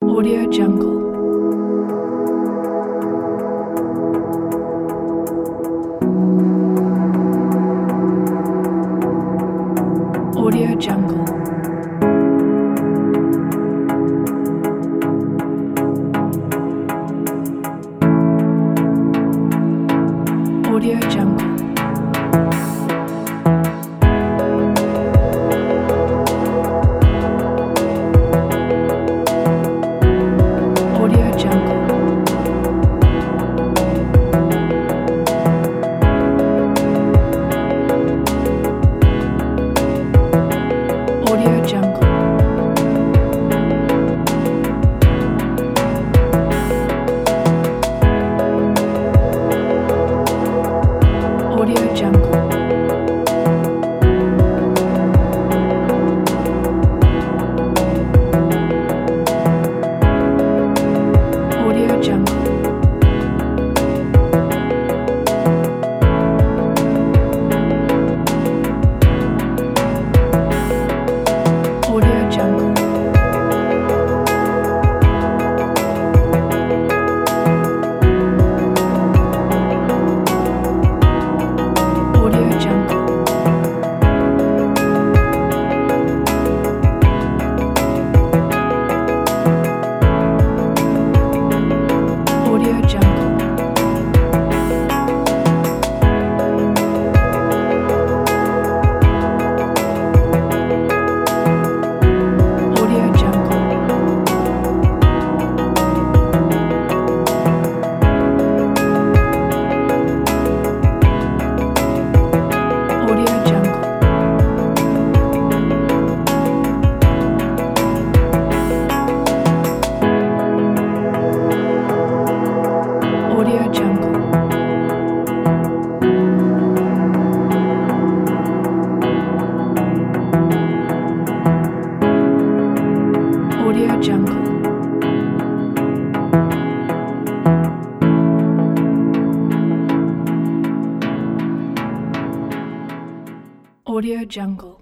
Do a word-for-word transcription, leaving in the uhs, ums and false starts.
Audio Jungle. Audio Jungle. Audio Jungle. Audio Jungle. Audio Jungle. Audio Jungle. Audio Jungle. Audio Jungle. Audio Jungle. Audio Jungle. Audio Jungle. Audio Jungle. Audio Jungle. Audio Jungle. Audio Jungle.